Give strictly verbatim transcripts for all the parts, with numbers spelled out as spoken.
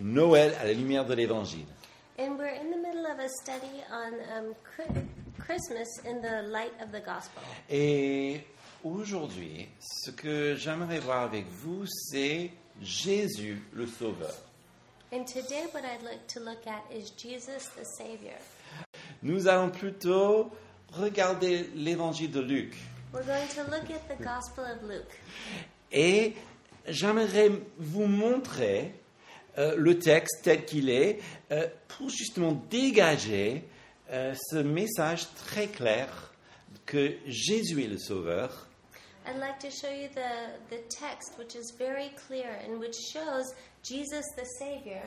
Noël à la lumière de l'Évangile. And we're in the middle of a study on um, Christmas in the light of the gospel. Et aujourd'hui, ce que j'aimerais voir avec vous, c'est Jésus le Sauveur. And today what I'd like to look at is Jesus the Savior. Nous allons plutôt regarder l'Évangile de Luc. We're going to look at the Gospel of Luke. Et j'aimerais vous montrer euh, le texte tel qu'il est euh, pour justement dégager euh, ce message très clair que Jésus est le Sauveur. I'd like to show you the, the text, which is very clear and which shows Jesus the Savior.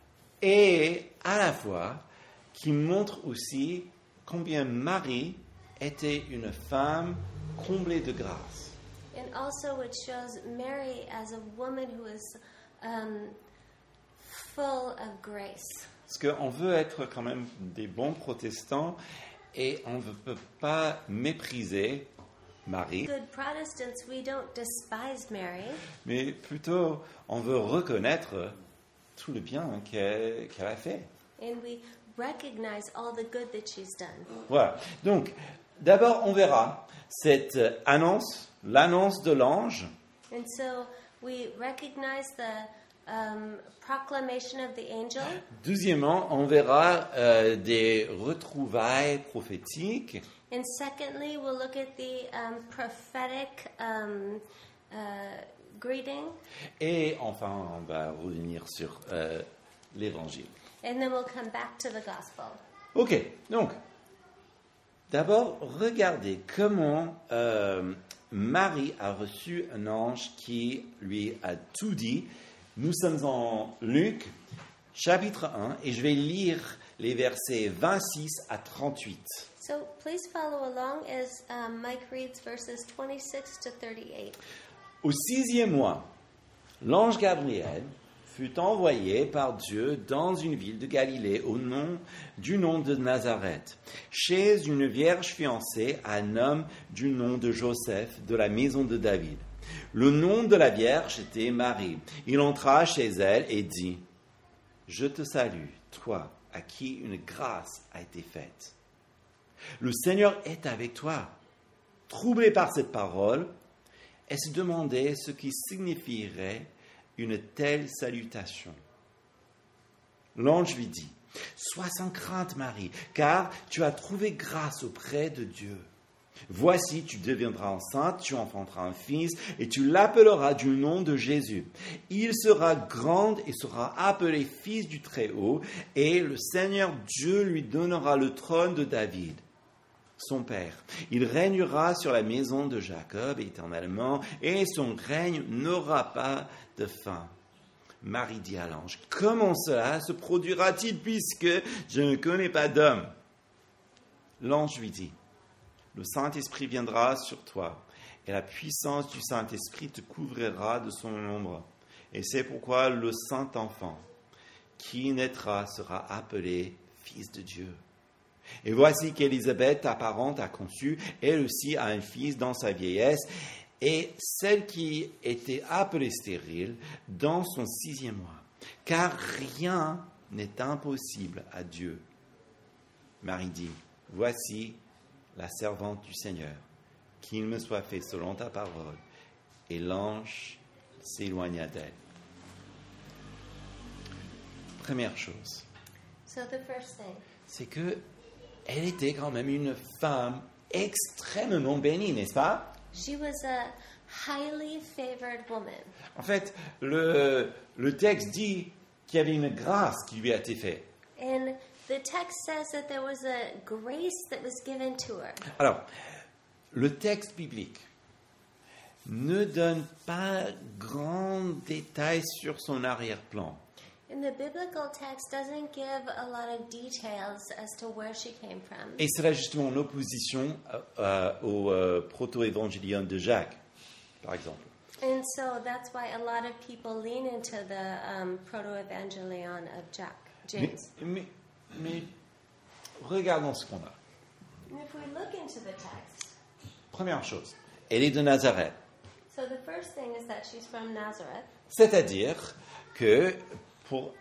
Et à la fois, qui montre aussi combien Marie était une femme comblée de grâce. And also which shows Mary as a woman who is um, full of grace. Parce qu'on veut être quand même des bons protestants et on ne peut pas mépriser Marie, Good Protestants, we don't despise Mary, mais plutôt on veut reconnaître tout le bien qu'elle, qu'elle a fait. and we recognize all the good that she's done. Voilà. Donc, d'abord, on verra cette annonce, l'annonce de l'ange. And so we recognize the um, proclamation of the angel. Deuxièmement, on verra euh, des retrouvailles prophétiques. And secondly, we'll look at the um, prophetic um, uh, greeting. Et enfin, on va revenir sur euh, l'évangile. And then we'll come back to the gospel. Ok, donc, d'abord, regardez comment euh, Marie a reçu un ange qui lui a tout dit. Nous sommes en Luc, chapitre un, et je vais lire les versets vingt-six à trente-huit. So please follow along as um, Mike reads verses twenty-six to thirty-eight. Au sixième mois, l'ange Gabriel fut envoyé par Dieu dans une ville de Galilée au nom du nom de Nazareth, chez une vierge fiancée à un homme du nom de Joseph de la maison de David. Le nom de la vierge était Marie. Il entra chez elle et dit : « Je te salue, toi à qui une grâce a été faite. Le Seigneur est avec toi. » Troublée par cette parole, elle se demandait ce qui signifierait une telle salutation. L'ange lui dit : « Sois sans crainte, Marie, car tu as trouvé grâce auprès de Dieu. Voici, tu deviendras enceinte, tu enfanteras un fils, et tu l'appelleras du nom de Jésus. Il sera grand et sera appelé fils du Très-Haut, et le Seigneur Dieu lui donnera le trône de David, son père. Il régnera sur la maison de Jacob éternellement, et son règne n'aura pas de fin. » Marie dit à l'ange : « Comment cela se produira-t-il puisque je ne connais pas d'homme ?» L'ange lui dit : « Le Saint-Esprit viendra sur toi, et la puissance du Saint-Esprit te couvrira de son ombre. Et c'est pourquoi le Saint-Enfant qui naîtra sera appelé Fils de Dieu. Et voici qu'Élisabeth, ta parente, a conçu, elle aussi a un fils dans sa vieillesse, et celle qui était appelée stérile dans son sixième mois. Car rien n'est impossible à Dieu. » Marie dit : « Voici la servante du Seigneur, qu'il me soit fait selon ta parole. » Et l'ange s'éloigna d'elle. Première chose, So the first thing, c'est que elle était quand même une femme extrêmement bénie, n'est-ce pas? she was a highly favored woman. En fait, le, le texte dit qu'il y avait une grâce qui lui a été faite. And the text says that there was a grace that was given to her. Alors, le texte biblique ne donne pas grand détail sur son arrière-plan. And the biblical text doesn't give a lot of details as to where she came from. Et c'est là justement en opposition euh, euh, au euh, proto-évangélion de Jacques, par exemple. And so that's why a lot of people lean into the um, proto-evangelion of Jack, Mais, James. mais, mais regardons ce qu'on a. And if we look into the text, Première chose, elle est de Nazareth. so the first thing is that she's from Nazareth. C'est-à-dire que pour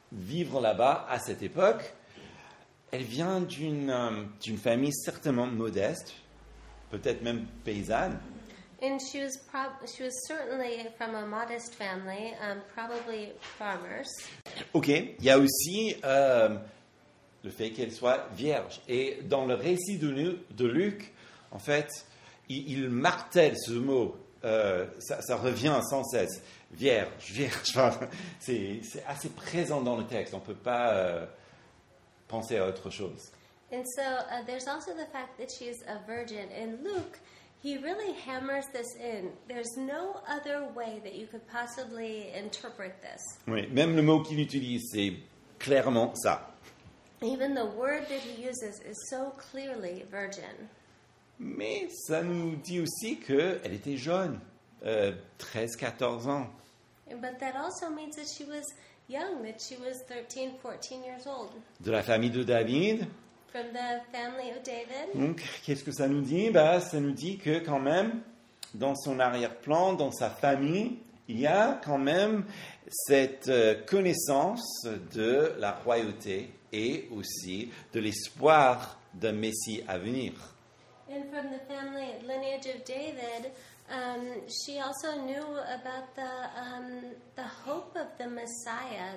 vivre là-bas à cette époque. Elle vient d'une, euh, d'une famille certainement modeste, peut-être même paysanne. And she was prob- she was certainly from a modest family, um, probably farmers. Ok, il y a aussi euh, le fait qu'elle soit vierge. Et dans le récit de, Lu- de Luc, en fait, il, il martèle ce mot. Euh, ça, ça revient sans cesse. Vierge, vierge. Enfin, c'est, c'est assez présent dans le texte. On ne peut pas euh, penser à autre chose. And so uh, there's also the fact that she's a virgin. In Luke, he really hammers this in. There's no other way that you could possibly interpret this. Oui, même le mot qu'il utilise, c'est clairement ça. Even the word that he uses is so clearly virgin. Mais ça nous dit aussi qu'elle était jeune, euh, treize à quatorze ans. But that also means that she was young, that she was thirteen, fourteen years old. De la famille de David. From the family of David. Donc, qu'est-ce que ça nous dit? Bah, ça nous dit que quand même, dans son arrière-plan, dans sa famille, il y a quand même cette euh, connaissance de la royauté et aussi de l'espoir d'un Messie à venir. And from the family lineage of David, um, she also knew about the um, the hope of the Messiah.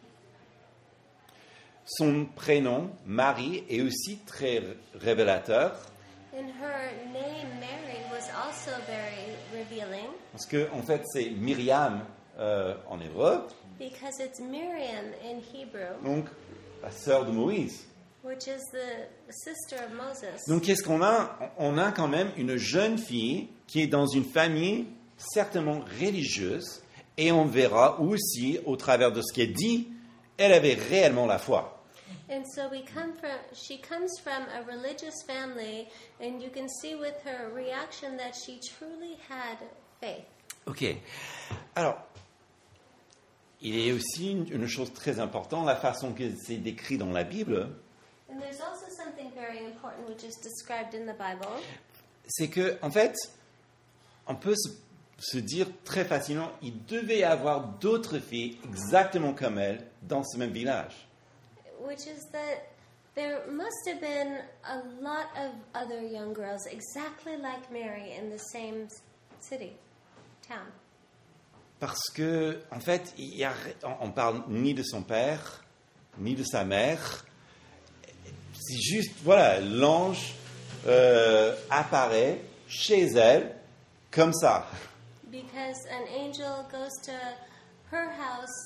Son prénom, Marie, est aussi très révélateur. And her name, Mary, was also very revealing. Parce que, en fait, c'est Myriam euh, en hébreu, Because it's Miriam in Hebrew, donc la sœur de Moïse. which is the sister of Moses. Donc, qu'est-ce qu'on a? On a quand même une jeune fille qui est dans une famille certainement religieuse, et on verra aussi, au travers de ce qui est dit, elle avait réellement la foi. And so we come from, she comes from a religious family, and you can see with her reaction that she truly had faith. Ok. Alors, il y a aussi une, une chose très importante, la façon que c'est décrit dans la Bible, And there's also something very important which is described in the Bible. c'est que, en fait, on peut se, se dire très facilement, il devait y avoir d'autres filles exactement comme elle dans ce même village. Which is that there must have been a lot of other young girls exactly like Mary in the same city, town. Parce que, en fait, il y a, on ne parle ni de son père, ni de sa mère. C'est juste, voilà, l'ange euh, apparaît chez elle comme ça. Because an angel goes to her house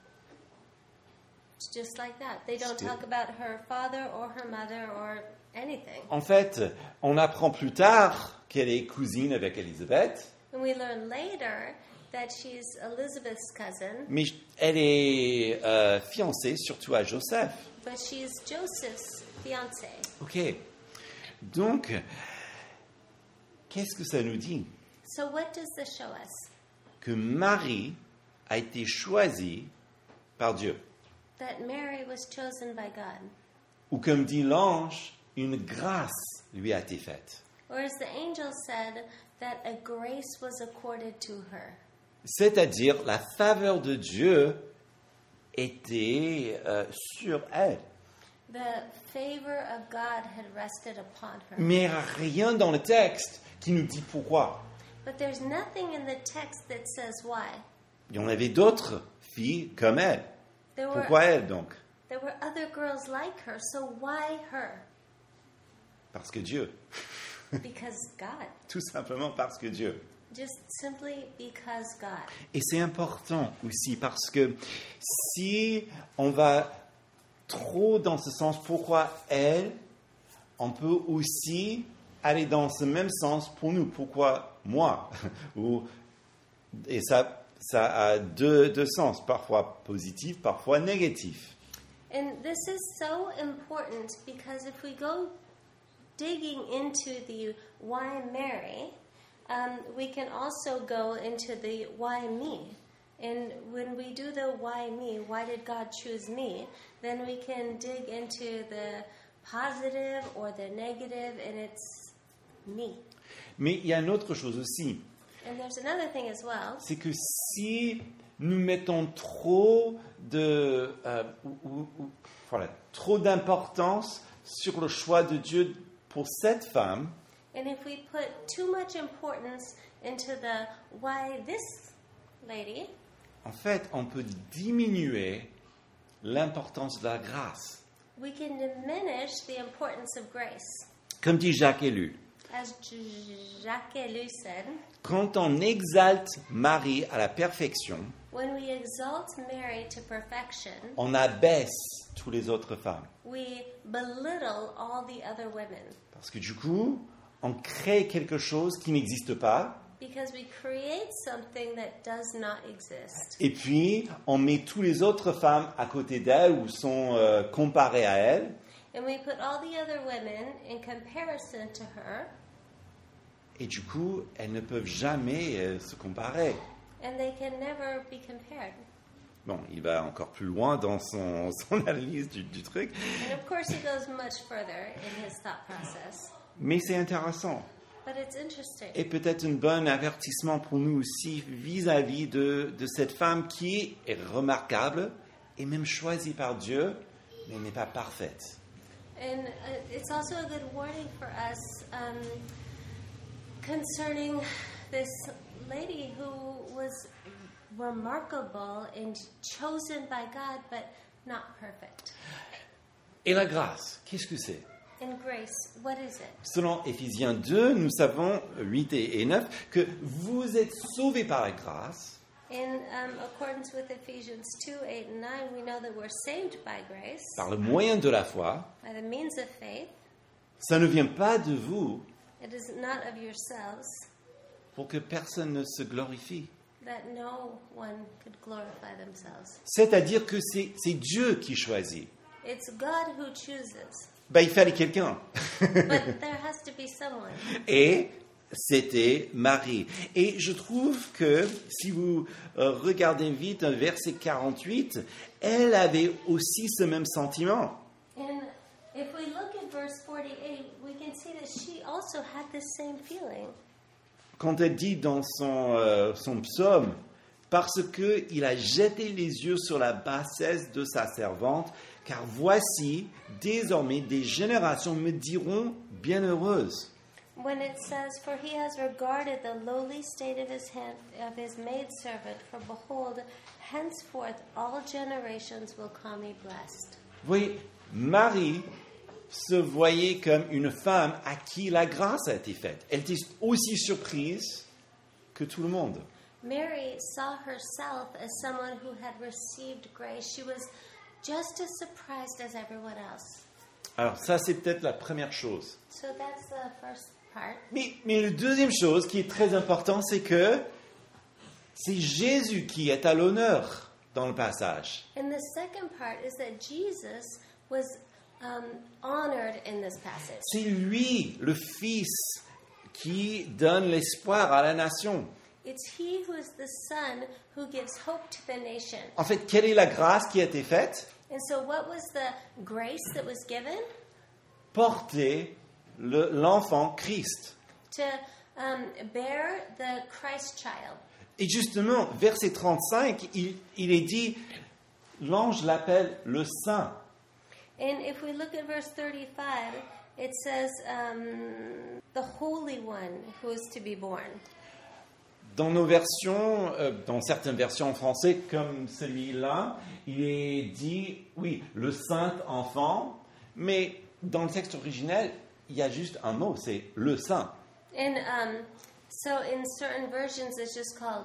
just like that. They don't talk about her father or her mother or anything. En fait, on apprend plus tard qu'elle est cousine avec Élisabeth, And we learn later that she's Elizabeth's cousin, mais elle est euh, fiancée surtout à Joseph. but she's Joseph's fiancée. Ok. Donc, qu'est-ce que ça nous dit? So what does this show us? Que Marie a été choisie par Dieu. That Mary was chosen by God. Ou comme dit l'ange, une grâce lui a été faite. Or as the angel said, that a grace was accorded to her. C'est-à-dire, la faveur de Dieu était euh, sur elle. The favor of God had rested upon her. Mais il n'y a rien dans le texte qui nous dit pourquoi. But there's nothing in the text that says why. Il y en avait d'autres filles comme elle. There were, Pourquoi elle donc? there were other girls like her, so why her? Parce que Dieu. Because God. Tout simplement parce que Dieu. Just simply because God. Et c'est important aussi parce que si on va trop dans ce sens, pourquoi elle, on peut aussi aller dans ce même sens pour nous. Pourquoi moi? Ou, et ça, ça a deux, deux sens, parfois positif, parfois négatif. And this is so important because if we go digging into the why Mary, um, we can also go into the why me. And when we do the why me, why did God choose me, then we can dig into the positive or the negative, and it's me. Mais il y a une autre chose aussi, And there's another thing as well. C'est que si nous mettons trop de, euh, ou- ou- ou- voilà, trop d'importance sur le choix de Dieu pour cette femme, And if we put too much importance into the why this lady, en fait, on peut diminuer l'importance de la grâce. we can diminish the importance of grace. Comme dit Jacques Ellul, As J- Jacques Ellul said, quand on exalte Marie à la perfection, when we exalt Mary to perfection, on abaisse toutes les autres femmes. we belittle all the other women Parce que du coup, on crée quelque chose qui n'existe pas, because we create something that does not exist. et puis on met toutes les autres femmes à côté d'elle ou sont euh, comparées à elle, And we put all the other women in comparison to her, et du coup, elles ne peuvent jamais euh, se comparer. and they can never be compared. Bon, il va encore plus loin dans son, son analyse du, du truc, And of course, he goes much further in his thought process. mais c'est intéressant. But it's interesting. Et peut-être un bon avertissement pour nous aussi vis-à-vis de, de cette femme qui est remarquable et même choisie par Dieu, mais n'est pas parfaite. And uh, it's also a good warning for us um, concerning this lady who was remarkable and chosen by God, but not perfect. Et la grâce, qu'est-ce que c'est? And grace, what is it? Selon Éphésiens deux, nous savons, huit et neuf, que vous êtes sauvés par la grâce In um, accordance with Ephesians two, eight, and nine, we know that we're saved by grace, par le moyen de la foi. by the means of faith. Ça ne vient pas de vous It is not of yourselves, pour que personne ne se glorifie. that no one could glorify themselves. C'est-à-dire que c'est, c'est Dieu qui choisit. It's God who chooses, Ben, il fallait quelqu'un. but there has to be someone. Et c'était Marie. Et je trouve que si vous euh, regardez vite un verset quarante-huit, elle avait aussi ce même sentiment. And if we look at verse forty-eight, we can see that she also had this same feeling. Quand elle dit dans son, euh, son psaume, parce qu'il a jeté les yeux sur la bassesse de sa servante, car voici, désormais, des générations me diront bienheureuse. When it says, "For he has regarded the lowly state of his hand, of his maidservant, for behold, henceforth all generations will call me blessed." Vous voyez, Marie se voyait comme une femme à qui la grâce a été faite. Elle était aussi surprise que tout le monde. Mary saw herself as someone who had received grace. She was just as surprised as everyone else. Alors ça, c'est peut-être la première chose. So that's the first part. Mais, mais la deuxième chose qui est très importante, c'est que c'est Jésus qui est à l'honneur dans le passage. And the second part is that Jesus was um, honored in this passage. C'est lui, le Fils, qui donne l'espoir à la nation. It's he who is the son who gives hope to the nation. En fait, quelle est la grâce qui a été faite? And so what was the grace that was given? Porter le- l'enfant Christ. To um, bear the Christ child. Et justement, verset trente-cinq, il, il est dit, l'ange l'appelle le Saint. And if we look at verse thirty-five, it says, um, the Holy One who is to be born. Dans nos versions, euh, dans certaines versions en français, comme celui-là, il est dit, oui, le Saint enfant, mais dans le texte originel, il y a juste un mot, c'est le Saint. And um, so in certain versions, it's just called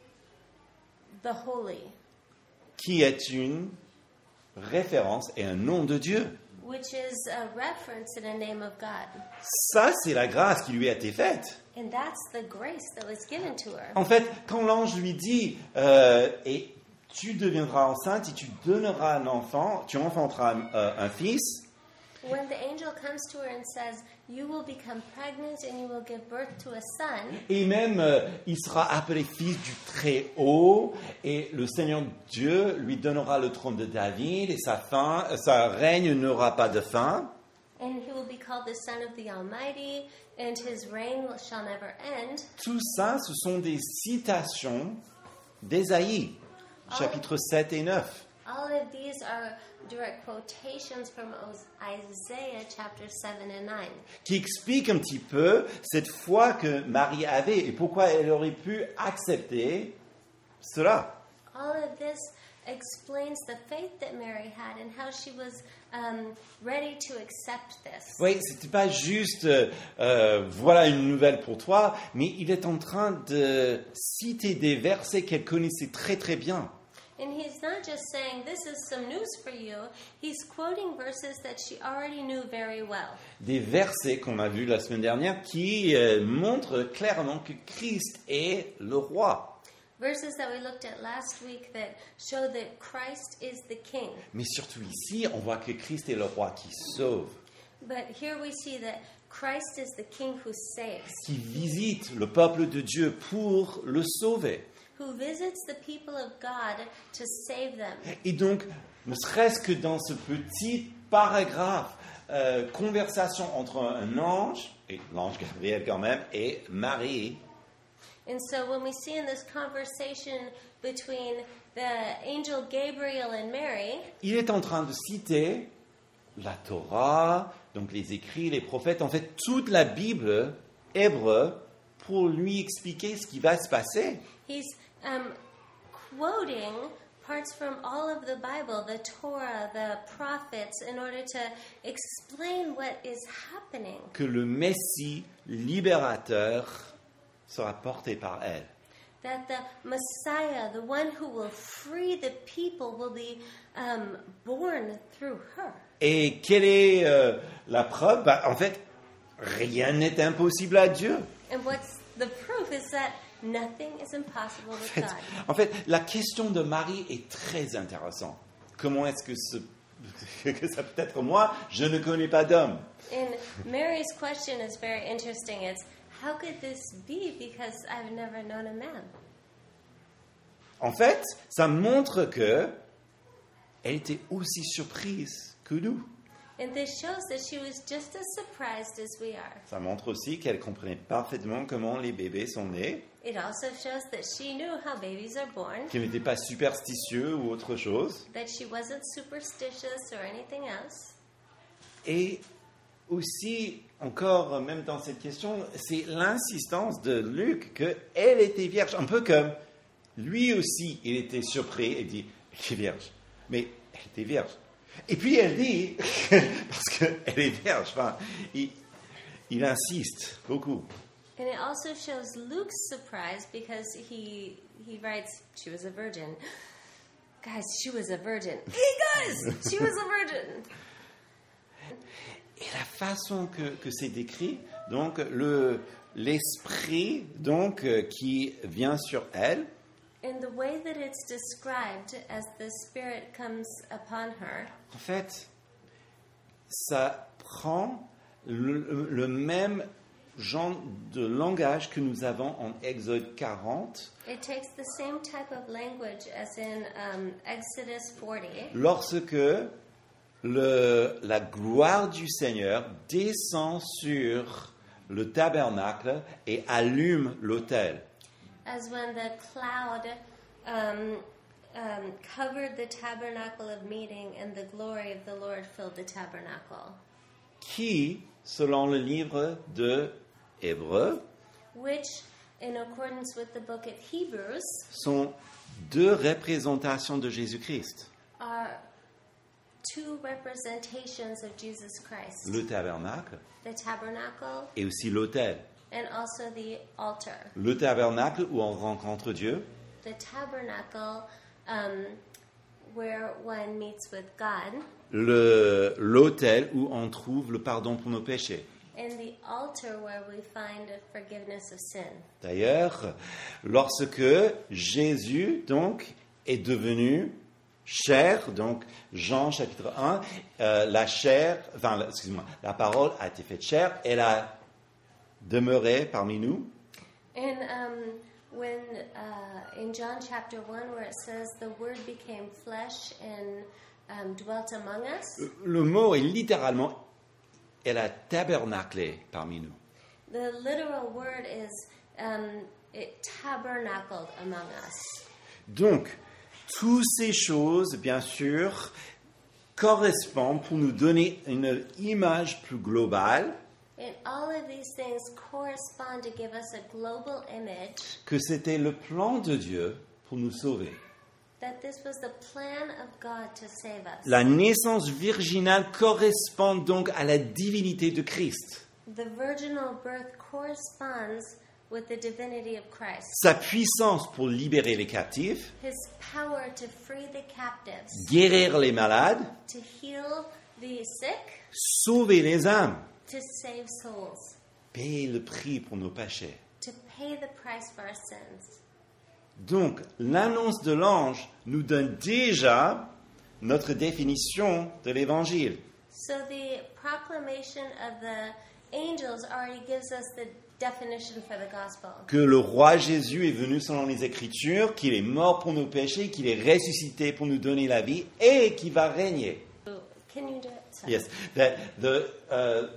the Holy, Qui est une référence et un nom de Dieu. which is a reference in a name of God. Ça, c'est la grâce qui lui a été faite. And that's the grace that was given to her. En fait, quand l'ange lui dit, euh, et tu deviendras enceinte et tu donneras un enfant, tu enfanteras un, euh, un fils, When the angel comes to her and says, "You will become pregnant and you will give birth to a son," et même euh, il sera appelé fils du Très-Haut, et le Seigneur Dieu lui donnera le trône de David, et sa fin, sa règne n'aura pas de fin. And he will be called the Son of the Almighty, and his reign shall never end. Tout ça, ce sont des citations d'Ésaïe, chapitres sept et neuf. All of these are direct quotations from Isaiah chapter seven and nine. Qui expliquent un petit peu cette foi que Marie avait et pourquoi elle aurait pu accepter cela. All of this explains the faith that Mary had and how she was um, ready to accept this. Oui, c'était pas juste euh, euh, voilà une nouvelle pour toi, mais il est en train de citer des versets qu'elle connaissait très très bien. And he's not just saying this is some news for you, he's quoting verses that she already knew very well. Des versets qu'on a vus la semaine dernière qui euh, montrent clairement que Christ est le roi. Verses that we looked at last week that show that Christ is the king. Mais surtout ici, on voit que Christ est le roi qui sauve, But here we see that Christ is the king who saves, qui visite le peuple de Dieu pour le sauver. who visits the people of God to save them. Et donc, ne serait-ce que dans ce petit paragraphe, euh, conversation entre un ange, et l'ange Gabriel quand même, et Marie, And so when we see in this conversation between the angel Gabriel and Mary, il est en train de citer la Torah, donc les écrits, les prophètes, en fait toute la Bible hébreu pour lui expliquer ce qui va se passer. he's um, quoting parts from all of the Bible, the Torah, the prophets, in order to explain what is happening. Que le Messie libérateur sera porté par elle. That the Messiah, the one who will free the people, will be um, born through her. Et quelle est euh, la preuve? Bah, en fait, rien n'est impossible à Dieu. And what's the proof is that nothing is impossible En with fait, God. en fait, la question de Marie est très intéressante. Comment est-ce que, ce, que ça peut être moi? Je ne connais pas d'homme. And Mary's question is very interesting. It's, how could this be? Because I've never known a man. En fait, ça montre que elle était aussi surprise que nous. And this shows that she was just as surprised as we are. Ça montre aussi qu'elle comprenait parfaitement comment les bébés sont nés, It also shows that she knew how babies are born, qu'elle n'était pas superstitieux ou autre chose. that she wasn't superstitious or anything else. Et aussi, encore, même dans cette question, c'est l'insistance de Luc qu'elle était vierge. Un peu comme lui aussi, il était surpris et dit, elle est vierge. Mais elle était vierge. Et puis elle dit, parce qu'elle est vierge, enfin, il, il insiste beaucoup. And it also shows Luke's surprise because he he writes, she was a virgin. Guys, she was a virgin. Hey guys, she was a virgin. Et la façon que, que c'est décrit, donc le, l'esprit donc, euh, qui vient sur elle, And the way that it's described as the Spirit comes upon her, en fait, ça prend le, le même genre de langage que nous avons en Exode quarante, it takes the same type of language as in um, Exodus forty, lorsque le, la gloire du Seigneur descend sur le tabernacle et allume l'autel. as when the cloud um, um, covered the tabernacle of meeting and the glory of the Lord filled the tabernacle. Qui, selon le livre de Hébreux, Which, in accordance with the book of Hebrews, sont deux représentations de Jésus-Christ. are two representations of Jesus Christ. Le tabernacle The tabernacle et aussi l'autel. and also the altar. Le tabernacle où on rencontre Dieu, The tabernacle um, where one meets with God, le, l'autel où on trouve le pardon pour nos péchés. and the altar where we find forgiveness of sin. D'ailleurs, lorsque Jésus donc est devenu chair, donc Jean chapitre un, euh, la chair, enfin, la- excuse-moi, la parole a été faite chair, elle a demeuré parmi nous. And um, when uh, in John chapter one, where it says the Word became flesh and um, dwelt among us, Le mot est littéralement elle a tabernaclé parmi nous. The literal word is um, it tabernacled among us. Donc, toutes ces choses, bien sûr, correspondent pour nous donner une image plus globale And all of these things correspond to give us a global image que c'était le plan de Dieu pour nous sauver. that this was the plan of God to save us. La naissance virginale correspond donc à la divinité de Christ. The virginal birth corresponds with the divinity of Christ. Sa puissance pour libérer les captifs, His power to free the captives, guérir les malades, to heal the sick, sauver les âmes, to save souls, payer le prix pour nos péchés. to pay the price for our sins. Donc, l'annonce de l'ange nous donne déjà notre définition de l'évangile. So the proclamation of the angels already gives us the definition for the gospel. Que le roi Jésus est venu selon les Écritures, qu'il est mort pour nos péchés, qu'il est ressuscité pour nous donner la vie et qu'il va régner. Can you do it? Sorry. Yes, that the uh,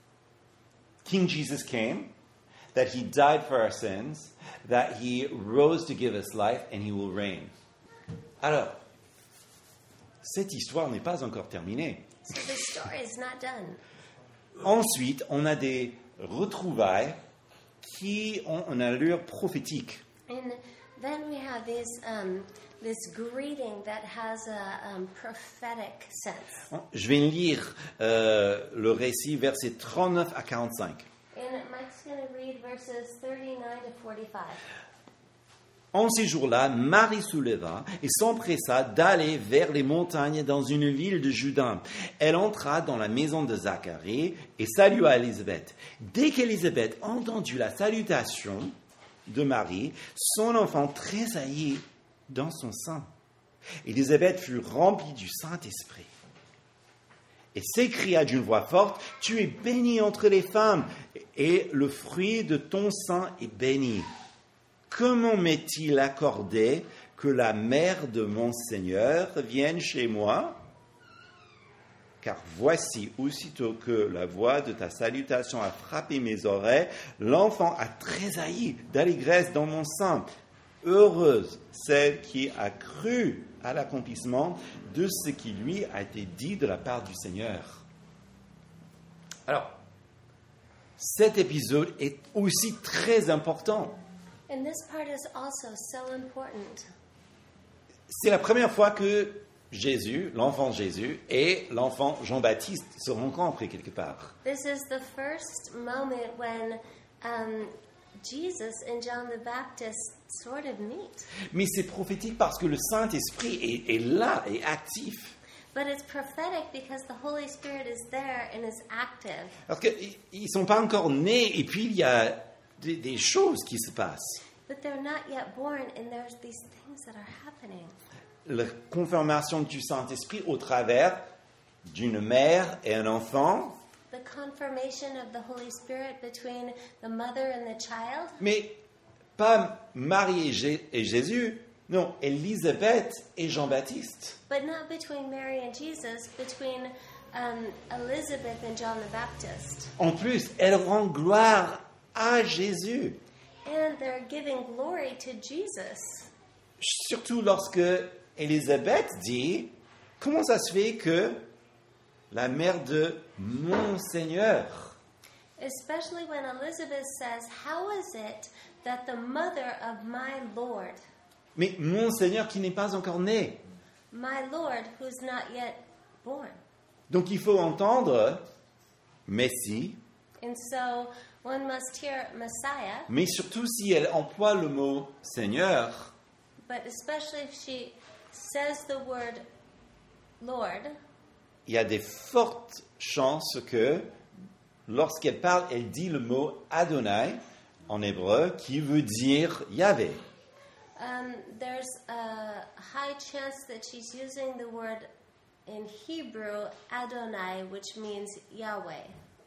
King Jesus came, that he died for our sins, that he rose to give us life, and he will reign. Alors, cette histoire n'est pas encore terminée. So the story is not done. Ensuite, on a des retrouvailles qui ont une allure prophétique. And then we have this um, this greeting that has a um, prophetic sense. Je vais lire euh, le récit, versets trente-neuf à quarante-cinq. And Mike's going to read verses thirty-nine to forty-five. En ces jours-là, Marie se leva et s'empressa d'aller vers les montagnes dans une ville de Juda. Elle entra dans la maison de Zacharie et salua Élisabeth. Dès qu'Élisabeth entendit la salutation de Marie, son enfant tressaillit dans son sein. Élisabeth fut remplie du Saint-Esprit et s'écria d'une voix forte, « Tu es bénie entre les femmes, et le fruit de ton sein est béni. Comment m'est-il accordé que la mère de mon Seigneur vienne chez moi? Car voici, aussitôt que la voix de ta salutation a frappé mes oreilles, l'enfant a tressailli d'allégresse dans mon sein. Heureuse celle qui a cru à l'accomplissement de ce qui lui a été dit de la part du Seigneur. » Alors, cet épisode est aussi très important. And this part is also so important. C'est la première fois que Jésus, l'enfant Jésus, et l'enfant Jean-Baptiste se rencontrent quelque part. This is the first moment when um, Jesus and John the Baptist sort of meet. Mais c'est prophétique parce que le Saint-Esprit est, est là, est actif. But it's prophetic because the Holy Spirit is there and is active. Parce qu'ils ne sont pas encore nés et puis il y a des, des choses qui se passent. But they're not yet born and there's these things that are happening. La confirmation du Saint-Esprit au travers d'une mère et un enfant. The confirmation of the Holy Spirit between the mother and the child. Mais pas Marie et, Gé- et Jésus, non, Élisabeth et Jean-Baptiste. But not between Mary and Jesus, between um, Elizabeth and John the Baptist. En plus, elle rend gloire à Jésus. And they're giving glory to Jesus. Surtout lorsque Élisabeth dit, comment ça se fait que la mère de mon Seigneur? Especially when Elizabeth says, how is it that the mother of my Lord, Mais mon Seigneur qui n'est pas encore né. my Lord who's not yet born? Donc il faut entendre Messie, And so one must hear Messiah, mais surtout si elle emploie le mot Seigneur, but especially if she says the word Lord, il y a des fortes chances que lorsqu'elle parle, elle dit le mot Adonai en hébreu qui veut dire Yahvé. um, there's a high chance that she's using the word in Hebrew, Adonai, which means Yahweh.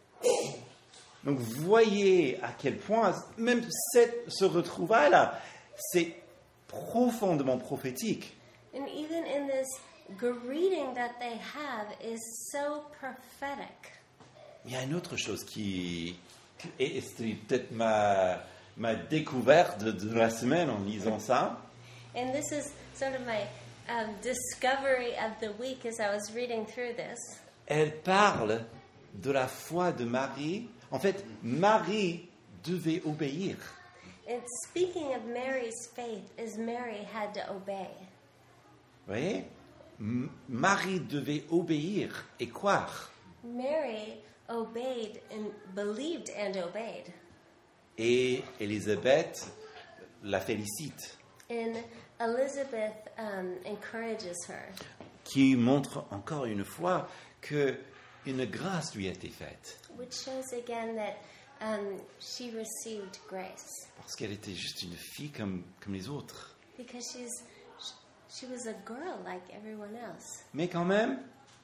Donc voyez à quel point même cette, ce retrouvaille-là, c'est profondément prophétique. And even in this greeting that they have is so prophetic. Il y a une autre chose qui, et c'est peut-être ma, ma découverte de, de la semaine en lisant ça. And this is sort of my um, discovery of the week as I was reading through this. Elle parle de la foi de Marie. En fait, Marie devait obéir. And speaking of Mary's faith, as Mary had to obey. Vous voyez? M- Marie devait obéir et croire. Mary obeyed and believed and obeyed. Et Élisabeth la félicite, And Elizabeth um, encourages her, qui montre encore une fois que une grâce lui a été faite, which shows again that um, she received grace parce qu'elle était juste une fille comme, comme les autres. because she's she was a girl like everyone else. Mais quand même,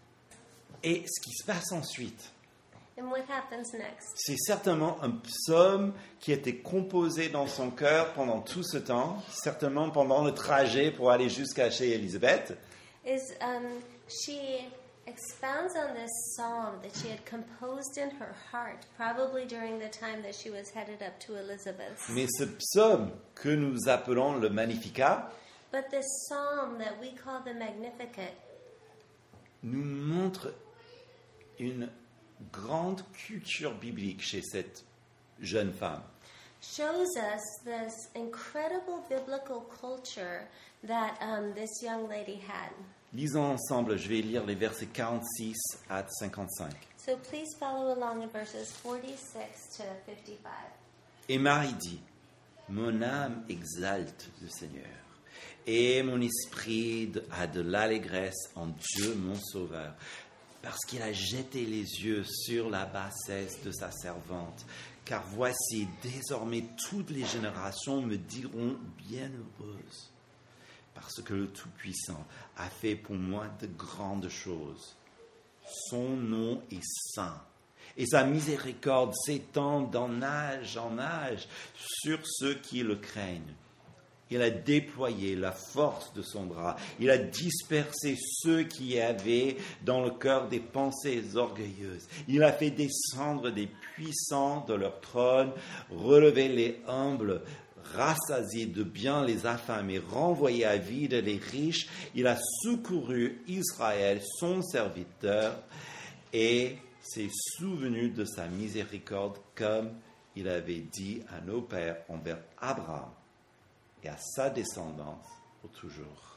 et ce qui se passe ensuite, And what happens next? c'est certainement un psaume qui était composé dans son cœur pendant tout ce temps, certainement pendant le trajet pour aller jusqu'à chez Élisabeth. Is um, she expounds on this psalm that she had composed in her heart, probably during the time that she was headed up to Elizabeth's. Mais ce psaume que nous appelons le Magnificat But this psalm that we call the Magnificat nous montre une grande culture biblique chez cette jeune femme. shows us this incredible biblical culture that um, this young lady had. Lisons ensemble, je vais lire les versets quarante-six à cinquante-cinq. So please follow along in verses forty-six to fifty-five. Et Marie dit, mon âme exalte le Seigneur, et mon esprit de- a de l'allégresse en Dieu mon Sauveur, parce qu'il a jeté les yeux sur la bassesse de sa servante. Car voici, désormais toutes les générations me diront bienheureuse, parce que le Tout-Puissant a fait pour moi de grandes choses. Son nom est saint, et sa miséricorde s'étend d'en âge en âge sur ceux qui le craignent. Il a déployé la force de son bras. Il a dispersé ceux qui avaient dans le cœur des pensées orgueilleuses. Il a fait descendre des puissants de leur trône, relevé les humbles, rassasié de bien les affamés, renvoyé à vide les riches. Il a secouru Israël, son serviteur, et s'est souvenu de sa miséricorde comme il avait dit à nos pères envers Abraham et à sa descendance pour toujours.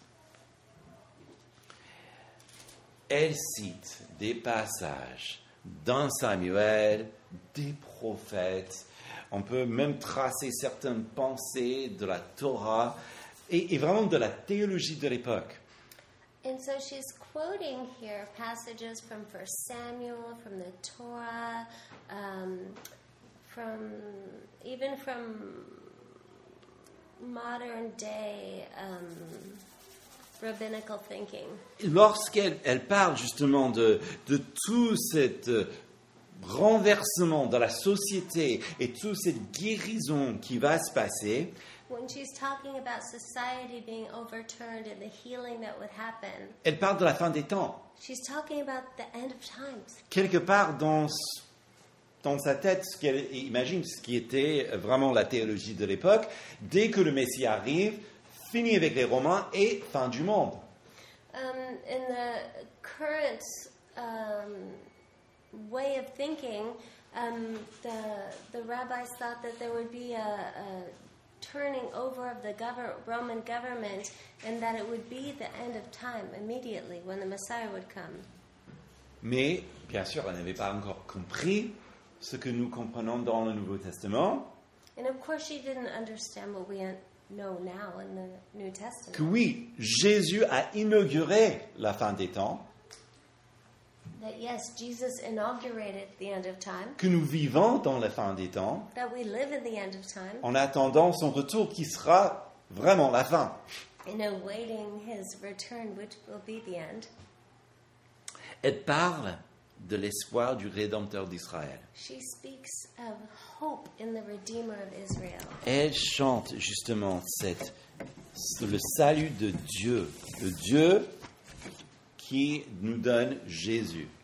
Elle cite des passages dans Samuel, des prophètes. On peut même tracer certaines pensées de la Torah et, et vraiment de la théologie de l'époque. And so she's quoting here passages from First Samuel, from the Torah, um, from even from modern day um, rabbinical thinking. Lorsqu'elle elle parle justement de, de tout cet euh, renversement de la société et toute cette guérison qui va se passer, When she's talking about society being overturned and the healing that would happen, elle parle de la fin des temps. she's talking about the end of times. Quelque part dans, s- dans sa tête, ce qu'elle imagine ce qui était vraiment la théologie de l'époque, dès que le Messie arrive, fini avec les Romains et fin du monde. Um, in the current um, way of thinking, um, the the rabbis thought that there would be a, a turning over of the gover- Roman government, and that it would be the end of time immediately when the Messiah would come. Mais, bien sûr, elle n'avait pas encore compris ce que nous comprenons dans le Nouveau Testament, And of course, she didn't understand what we un- know now in the New Testament. que oui, Jésus a inauguré la fin des temps, That yes, Jesus inaugurated the end of time. que nous vivons dans la fin des temps, That we live in the end of time, en attendant son retour qui sera vraiment la fin. and awaiting His return, which will be the end. Elle parle de l'espoir du Rédempteur d'Israël. She speaks of hope in the Redeemer of Israel. Elle chante justement cette, le salut de Dieu, de Dieu qui nous donne Jésus.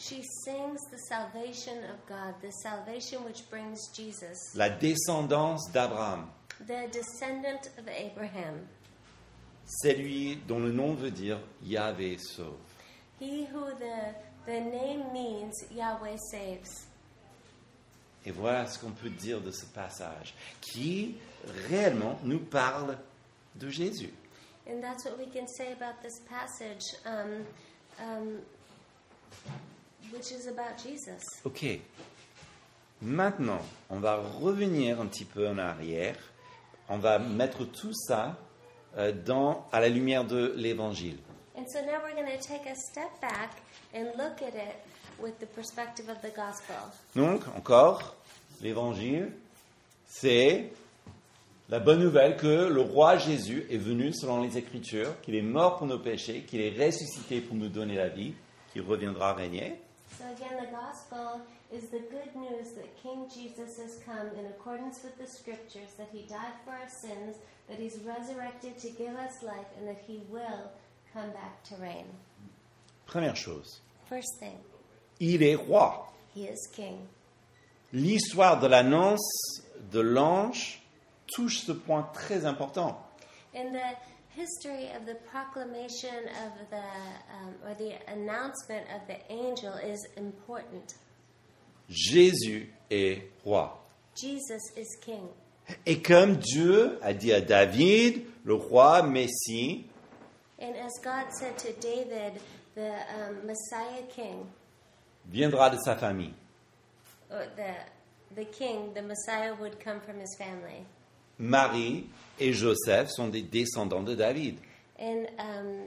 She sings the salvation of God, the salvation which brings Jesus, la descendance d'Abraham, the descendant of Abraham, celui dont le nom veut dire Yahvé sauve. he who the, the name means Yahweh saves. Et voilà ce qu'on peut dire de ce passage, qui réellement nous parle de Jésus. And that's what we can say about this passage, um, um, which is about Jesus. Ok. Maintenant, on va revenir un petit peu en arrière. On va mettre tout ça euh, dans, à la lumière de l'Évangile. And so now we're going to take a step back and look at it with the perspective of the gospel. Donc, encore, l'Évangile, c'est la bonne nouvelle que le roi Jésus est venu selon les Écritures, qu'il est mort pour nos péchés, qu'il est ressuscité pour nous donner la vie, qu'il reviendra régner. So again, the gospel is the good news that King Jesus has come in accordance with the scriptures, that he died for our sins, that he's resurrected to give us life, and that he will come back to reign. Première chose, First thing, il est roi. he is king. L'histoire de l'annonce de l'ange touche ce point très important. In the history of the proclamation of the, um, or the announcement of the angel is important. Jésus est roi. Jesus is king. Et comme Dieu a dit à David, le roi Messie, And as God said to David, the um, Messiah king, viendra de sa famille. or the, the king, the Messiah would come from his family. Marie et Joseph sont des descendants de David. And um,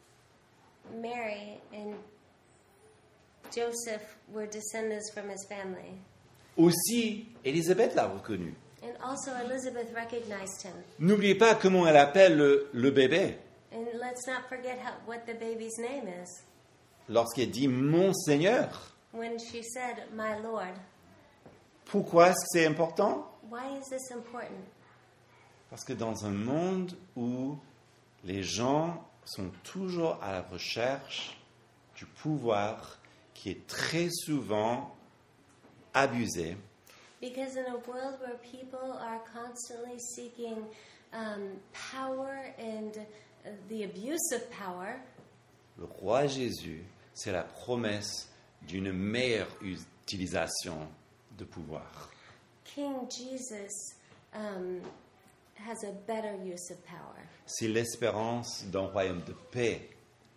Mary and Joseph were descendants from his family. Aussi, Élisabeth l'a reconnu. And also Elizabeth recognized him. N'oubliez pas comment elle appelle le, le bébé And let's not forget how, what the baby's name is. lorsqu'elle dit « Mon Seigneur ». When she said, "My Lord." Pourquoi est-ce que c'est important? Why is this important? Parce que dans un monde où les gens sont toujours à la recherche du pouvoir qui est très souvent abusé, Because in a world where people are constantly seeking um, power and uh, the abuse of power, le roi Jésus, c'est la promesse d'une meilleure utilisation de pouvoir. King Jesus um, has a better use of power. C'est l'espérance d'un royaume de paix,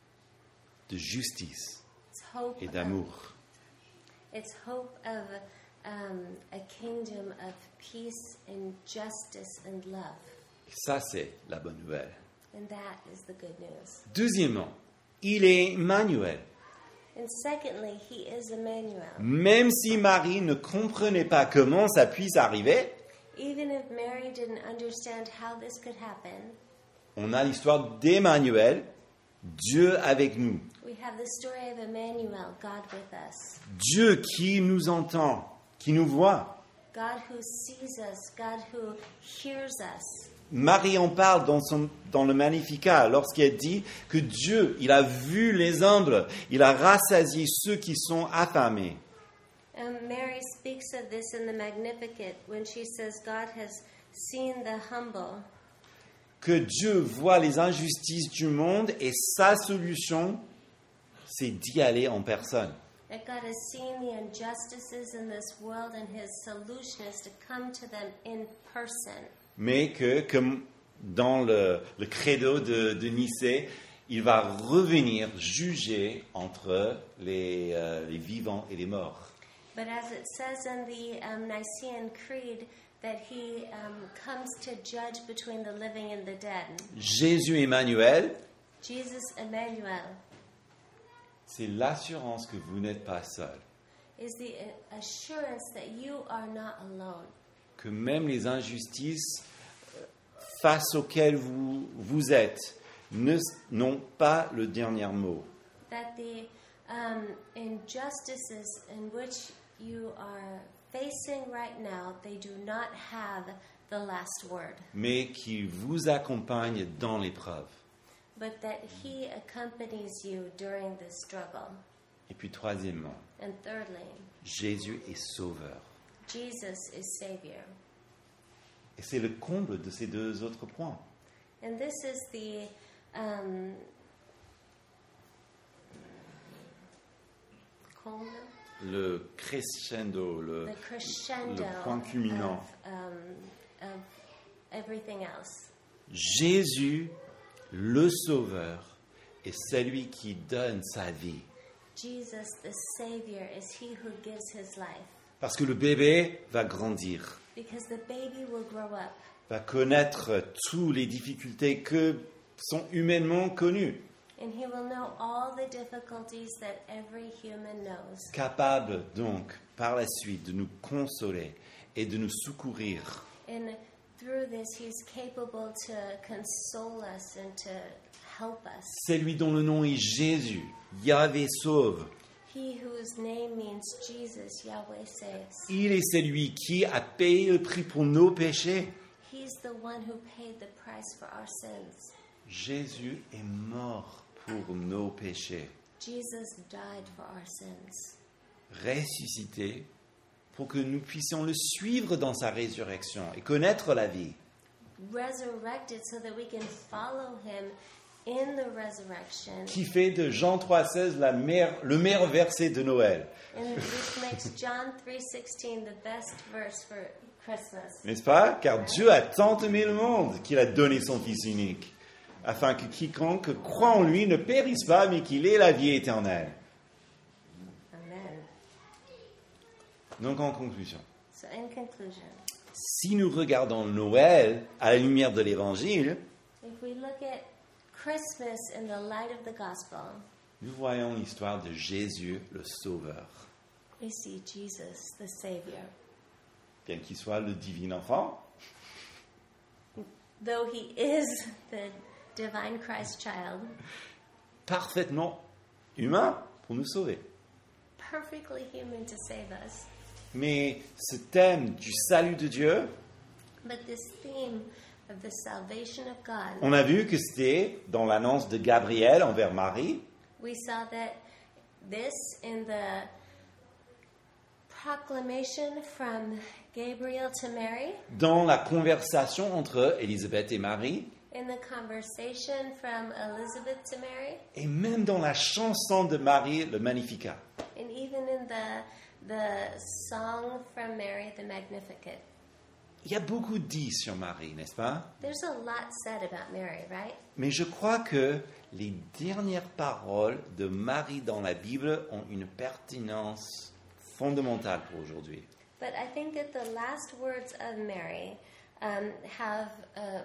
de justice It's hope. et Of, d'amour. it's hope of um, a kingdom of peace and justice and love, Ça, c'est la bonne nouvelle. and that is the good news. Deuxièmement, il est Emmanuel. And secondly, he is Emmanuel. Même si Marie ne comprenait pas comment ça puisse arriver, Even if Mary didn't understand how this could happen, on a l'histoire d'Emmanuel, Dieu avec nous. we have the story of Emmanuel, God with us. Dieu qui nous entend, qui nous voit. God who sees us, God who hears us. Marie en parle dans, son, dans le Magnificat lorsqu'elle dit que Dieu, il a vu les humbles, il a rassasié ceux qui sont affamés. Um, Mary speaks of this in the Magnificat when she says God has seen the humble. Que Dieu voit les injustices du monde et sa solution, c'est d'y aller en personne. That God has seen the injustices in this world and his solution is to come to them in person. Mais que, comme dans le, le credo de, de Nicée, il va revenir juger entre les, euh, les vivants et les morts. But as it says in the um, Nicene Creed, that he um, comes to judge between the living and the dead. Jésus Emmanuel, Jesus Emmanuel c'est l'assurance que vous n'êtes pas seul. is the uh, assurance that you are not alone. Que même les injustices euh, face auxquelles vous, vous êtes ne, n'ont pas le dernier mot. That the um, injustices in which you are facing right now, they do not have the last word, Mais qui vous accompagnent dans l'épreuve. but that he accompanies you during this struggle. Et puis troisièmement, And thirdly, Jésus est sauveur. Jesus is Savior. Et c'est le comble de ces deux autres points. And this is the um, culmin- Le crescendo, le, the crescendo le point culminant. of, um, of everything else. Jésus, le sauveur, est celui qui donne sa vie. Jesus, the Savior, is He who gives His life. Parce que le bébé va grandir, Because the baby will grow up va connaître toutes les difficultés que sont humainement connues, and he will know all the difficulties that every human knows. capable donc par la suite de nous consoler et de nous secourir. And through this, He's capable to console us and to help us. C'est lui dont le nom est Jésus, Yahvé sauve. He whose name means Jesus, Yahweh saves. Il est celui qui a payé le prix pour nos péchés. He's the one who paid the price for our sins. Jésus est mort pour nos péchés, Jesus died for our sins, ressuscité pour que nous puissions le suivre dans sa résurrection et connaître la vie. resurrected so that we can follow Him in the resurrection. Qui fait de Jean trois seize la meilleure- le meilleur verset de Noël, And which makes John three sixteen the best verse for Christmas. n'est-ce pas? Car Dieu a tant aimé le monde qu'il a donné son Fils unique, afin que quiconque croit en lui ne périsse pas, mais qu'il ait la vie éternelle. Amen. Donc en conclusion, So in conclusion, si nous regardons Noël à la lumière de l'Évangile, if we look at Christmas in the light of the gospel, nous voyons l'histoire de Jésus, le Sauveur. we see Jesus, the Savior. Bien qu'il soit le divin enfant, Though He is the divine Christ child, parfaitement humain pour nous sauver. perfectly human to save us. Mais ce thème du salut de Dieu, But this theme of the salvation of God, on a vu que c'était dans l'annonce de Gabriel envers Marie, we saw that this in the proclamation from Gabriel to Mary, dans la conversation entre Élisabeth et Marie, in the conversation from Elizabeth to Mary, et même dans la chanson de Marie, le Magnificat. and even in the the song from Mary, the Magnificat. Il y a beaucoup dit sur Marie, n'est-ce pas? There's a lot said about Mary, right? Mais je crois que les dernières paroles de Marie dans la Bible ont une pertinence fondamentale pour aujourd'hui. But I think that the last words of Mary um, have a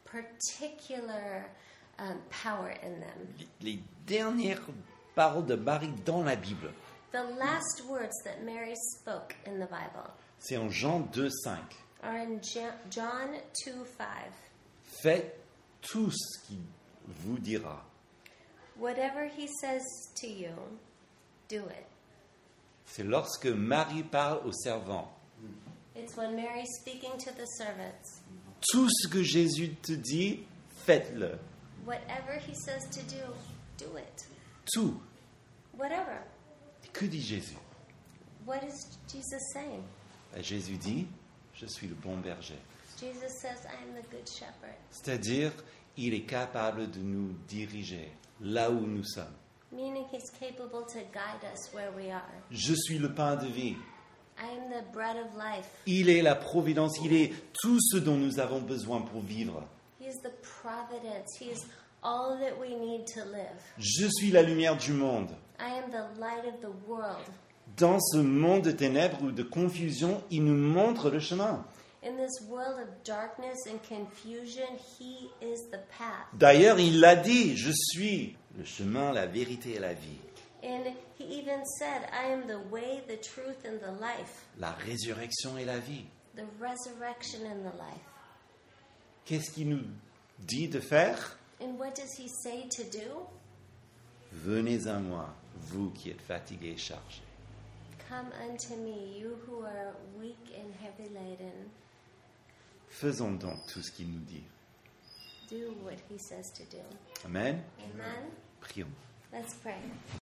particular um, power in them. Les dernières paroles de Marie dans la Bible, The last words that Mary spoke in the Bible c'est en Jean deux cinq. are in Jo- John two five. Faites tout ce qu'il vous dira. Whatever he says to you, do it. C'est lorsque Marie parle aux servants. It's when Mary's speaking to the servants. Tout ce que Jésus te dit, faites-le. Whatever he says to do, do it. Tout. Whatever. Et que dit Jésus? What is Jesus saying? Ben, Jésus dit, je suis le bon berger. Jesus says, I am the good shepherd. C'est-à-dire, il est capable de nous diriger là où nous sommes. Meaning he's capable to guide us where we are. Je suis le pain de vie. I am the bread of life. Il est la providence, il est tout ce dont nous avons besoin pour vivre. He is the providence. He is all that we need to live. Je suis la lumière du monde. I am the light of the world. Dans ce monde de ténèbres ou de confusion, il nous montre le chemin. In this world of darkness and confusion, he is the path. D'ailleurs, il l'a dit, je suis le chemin, la vérité et la vie. And he even said, I am the way, the truth, and the life. La résurrection et la vie. The resurrection and the life. Qu'est-ce qu'il nous dit de faire? And what does he say to do? Venez à moi, vous qui êtes fatigués et chargés. Come unto me, you who are weak and heavy laden. Faisons donc tout ce qu'il nous dit. Do what he says to do. Amen. Amen. Prions. Let's pray.